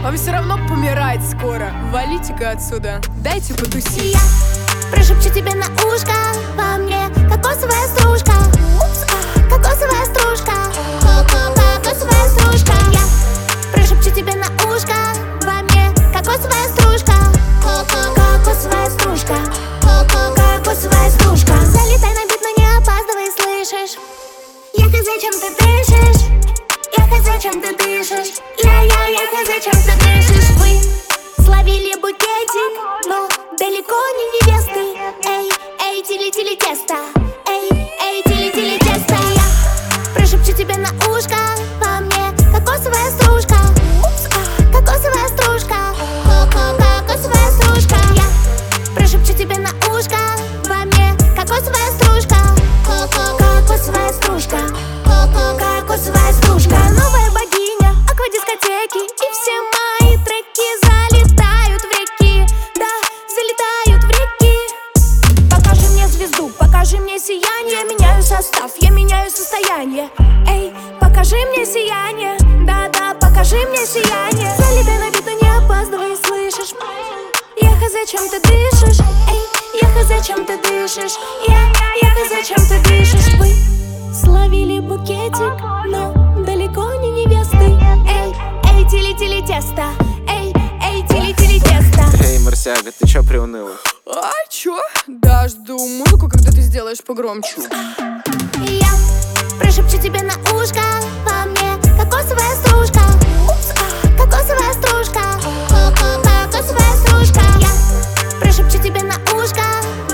Вам все равно помирать скоро. Валите-ка отсюда, дайте потусить. Я прошепчу тебе на ушко, во мне кокосовая стружка. Кокосовая стружка. Кокосовая стружка. Я прошепчу тебе на ушко, во мне кокосовая стружка. Кокосовая стружка. Кокосовая стружка. Залетай на бит, но не опаздывай, слышишь? Я хз, чем ты дышишь. Я хз, чем ты дышишь. Я хз, чем ты дышишь. Вы словили букетик, но далеко не невесты. Эй, тили-тили тесто. Эй, тили-тили тесто. Я прошепчу тебе на ушко, во мне кокосовая стружка. Кокосовая стружка. Кокосовая стружка. Я прошепчу тебе на ушко, во мне кокосовая стружка. Кокосовая стружка. Кокосовая стружка. Новая богиня аквадискотеки, и все мои треки залетают в реки. Да, залетают в реки. Покажи мне звезду, покажи мне сияние. Меняю состав, я меняю состояние. Эй, покажи мне сияние. Да, покажи мне сияние. Залетай на бит, но не опаздывай, слышишь? Я хз, чем ты дышишь. Эй, я хз, чем ты дышишь. Я хз, чем ты дышишь. Вы словили букетик, но далеко не невесты. Эй, тили-тили тесто. Эй, тили-тили тесто. Эй, Марсиага, ты чё приуныла? А чё? Да, жду музыку, когда ты сделаешь погромче. Я прошепчу тебе на ушко, во мне кокосовая стружка. Кокосовая стружка. Кокосовая стружка. Я прошепчу тебе на ушко,